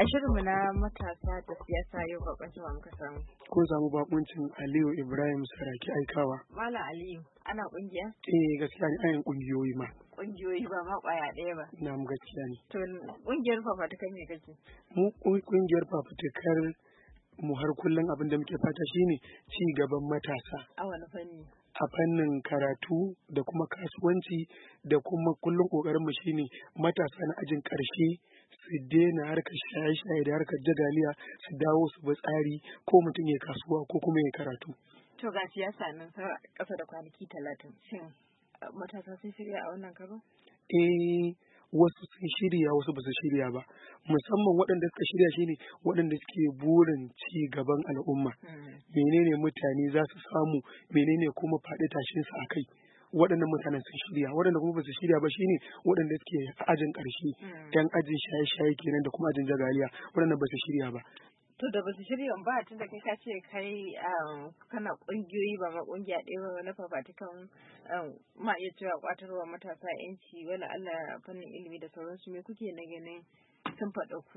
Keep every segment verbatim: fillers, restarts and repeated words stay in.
A shirinmu na matasa da siyasa yau bakuncin wa muka samu. Kun samu bakuncin Aliyu Ibrahim Saraki Aikawa. Malam Aliyu, ana kungiya? Eh gaskiya ne ayin kungiyoyi ma. Kungiyoyi ba ma kwaya ɗaya ba. Na mu gaskiya ne. To kungiyar fafatukar me kake? Mu kungiyar fafatukar mu har kullum abin da muke fata shine ci gaban matasa. A wani fanni? A fannin karatu da kuma kasuwanci da kuma kullum kokarin mu shine matasa na ajin karshe su daina harkar shaye-shaye da harkar jagaliya su dawo su bi tsari ko mutum ya kasuwa ko kuma ya karatu. To ga siyasa nan sa kasa da kwanaki talatin. Shin matasa sun shirya a wannan karo? Eh wasu sun shirya wasu ba su shirya ba, musamman waɗanda suka shirya shine waɗanda suke burin ci gaban al'umma. Menene mutane za su samu, menene kuma faɗi tashin su akai. Waɗannan mutanen sun shirya, waɗanda kuma ba su shirya ba shine waɗanda suke ajin ƙarshe, yan ajin shaye-shaye kenan da kuma ajin jagaliya, waɗanda ba su shirya ba. To da ba su shirya ba tun da kai ka ce kai kana kungiyoyi ba ma kungiya ɗaya ba na fafatukan ma iya cewa kwatarwa matasa yanci wala Allah fannin ilimi da sauransu, me kuke na ganin sun faɗa ku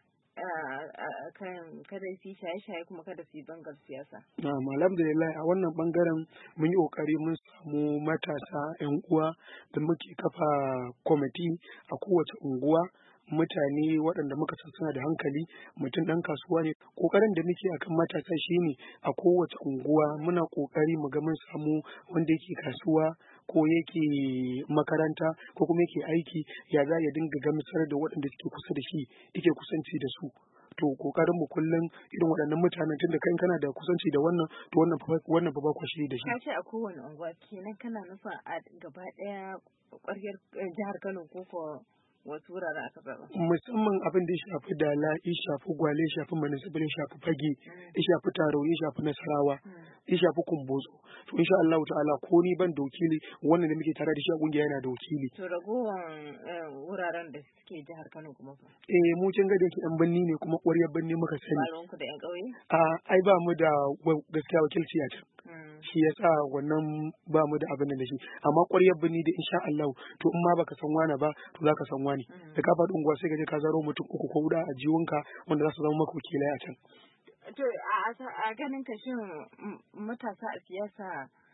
kan kada su yi shaye-shaye kuma kada su yi bangar siyasa? Na'am, alhamdulillah a wannan bangaren mun yi kokari mun samu matasa yan uwa da muke kafa kwamiti a kowace unguwa, mutane waɗanda muka san suna da hankali, mutum ɗan kasuwa ne. Ƙoƙarin da muke akan matasa shine a kowace unguwa muna ƙoƙari mu ga mun samu wanda yake kasuwa ko yake makaranta ko kuma yake aiki, ya za ya dinga gamsar da waɗanda suke kusa da shi, yake kusanci da su. To ƙoƙarin mu kullum irin waɗannan mutanen tunda kai kana da kusanci da wannan to wannan wannan ba ba shi da shi. Ka ce a kowane unguwa kenan kana nufin a gaba ɗaya ƙwaryar jihar Kano ko ko wasu wurare aka zaba? Musamman abin da ya shafi Dala, ya shafi Gwale, ya shafi Municipal, ya shafi Fage, ya shafi Taro, ya shafi Nasarawa, ya shafi Kumbotso. To insha Allah ta'ala ko ni ban da wakili, wannan da muke tare da shi a kungiya yana da wakili. To ragowar wuraren da suke jihar Kano kuma fa? Eh mu kin ga da yake ɗan birni ne kuma ƙwaryar birni muka sani. Ba ruwanku da ƴan ƙauye? A ai ba mu da gaskiya wakilci a can. Shi yasa wannan ba mu da abin da shi, amma ƙwaryar birni da insha Allah to in ma baka san wani ba to zaka san wani. Da ka faɗi unguwa sai ka je ka zaro mutum uku ko huɗu a jiwonka wanda za su zama maka wakilai a can. To a ganin ka shin matasa a siyasa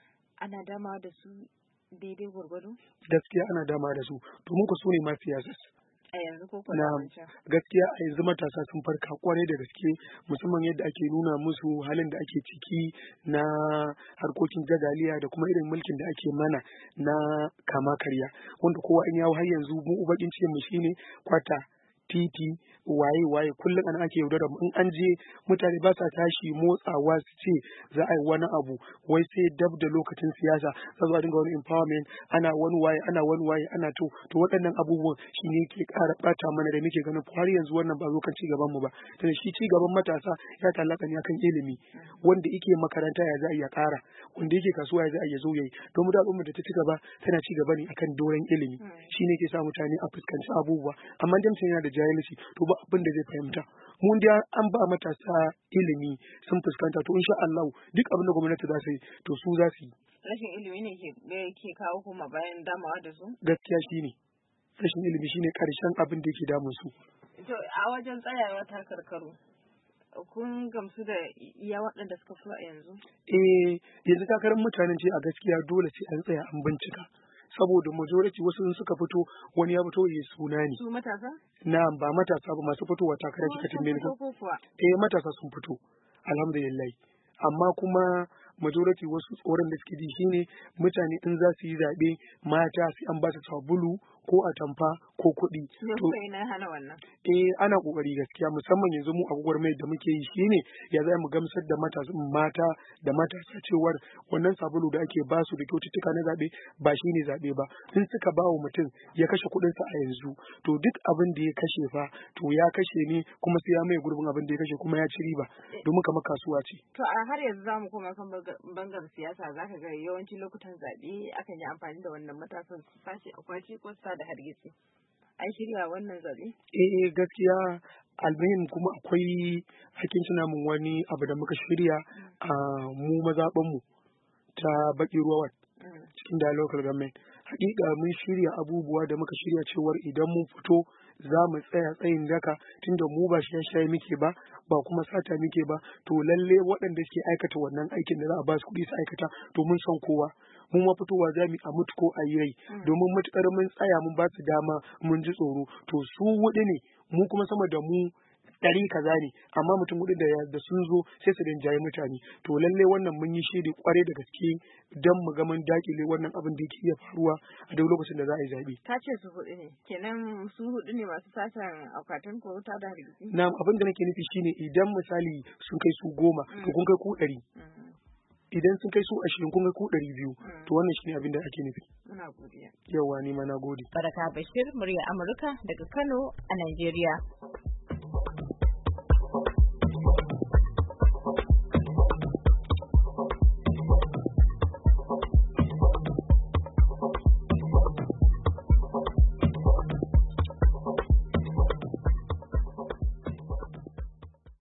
ana dama da su daidai gwargwado? Gaskiya ana dama da su, to mun ku su ne ma siyasa. A yanzu ko kuma gaskiya a yanzu matasa sun farka kwarai da gaske, musamman yadda ake nuna musu halin da ake ciki na harkokin jagaliya da kuma irin mulkin da ake mana na kama karya, wanda kowa in yawo har yanzu mu bakin cikin mu shine kwata titi waye waye kullum ana ake yaudara mu, in an je mutane ba sa tashi motsawa su ce za a yi wani abu wai sai dab da lokacin siyasa za a dinga wani empowerment ana wani waye ana wani waye ana to to waɗannan abubuwan shi ne ke ƙara ɓata mana da muke ganin har yanzu wannan ba zo kan ci gaban mu ba. Tunda shi ci gaban matasa ya ta'allaka ne akan ilimi, wanda yake makaranta ya za a iya ƙara, wanda yake kasuwa ya za a iya zo yayi, don mu da al'ummar da ta ci gaba tana ci gaba ne akan doren ilimi, shi ne ke sa mutane a fuskanci abubuwa, amma dan yana da jahilci to ba abin da zai fahimta. Mun da an ba matasa ilimi sun fuskanta to insha Allah duk abin da gwamnati za su yi to su za su yi. Rashin ilimi ne ke kawo kuma bayan damawa da su? Gaskiya shine rashin ilimi shine karshen abin da yake damun su. To a wajen tsayawa ta karkaru kun gamsu da iya waɗanda suka fi a yanzu? Eh yanzu takarar mutanen ce a gaskiya dole sai an tsaya an bincika. Saboda majority wasu in suka fito wani ya fito ya suna ne. Su matasa? Na ba matasa ba, masu fitowa takara kika tambaye ni. Eh matasa sun fito. Alhamdulillah. Amma kuma majority wasu tsoron da suke ji shine mutane in za su yi zaɓe mata sai an ba su sabulu ko atamfa ko kuɗi. To ina hana wannan? Eh ana kokari gaskiya, musamman yanzu mu a gwagwarmayar da muke yi shine ya za mu gamsar da matasa mata da matasa cewar wannan sabulu da ake ba su da kyaututtuka na zaɓe ba shine zaɓe ba. In suka ba wa mutum ya kashe kuɗinsa a yanzu to duk abin da ya kashe fa to ya kashe ne kuma sai ya mai gurbin abin da ya kashe kuma ya ci riba, domin kamar kasuwa ce. To a har yanzu za mu koma kan bangar siyasa, za ka ga yawancin lokutan zaɓe akan yi amfani da wannan matasan su sace akwati ko su da hargitsi. An shirya wannan zaɓe? Eh gaskiya almuhim kuma akwai hakin tuna mun wani abu da muka shirya a mu mazaɓanmu ta Baki Ruwa cikin da local government. hakika mun shirya abubuwa da muka shirya cewar idan mun fito za mu tsaya tsayin daka tunda mu ba shaye-shaye muke ba ba kuma sata muke ba to lalle waɗanda suke aikata wannan aikin da za a ba su kuɗi su aikata to mun san kowa mun ma fitowa za mu a mutu ko a yi rai domin matukar mun tsaya mun ba su dama mun ji tsoro to su wuɗi ne mu kuma sama da mu ɗari kaza ne amma mutum hudu da da sun zo sai su rinjaye mutane to lalle wannan mun yi shiri kwarai da gaske don mu ga mun dakile wannan abin da yake iya faruwa a duk lokacin da za a yi zaɓe. Ka ce su hudu ne kenan su hudu ne masu satan akwatin ko wuta da hargitsi? Na abin da nake nufi shine idan misali sun kai su goma to kun kai ku ɗari. Idan sun kai su ashirin kun kai ku ɗari biyu to wannan shine abin da ake nufi. Muna godiya. Yawa ni ma na gode. Baraka Bashir, murya Amurka daga Kano a Najeriya.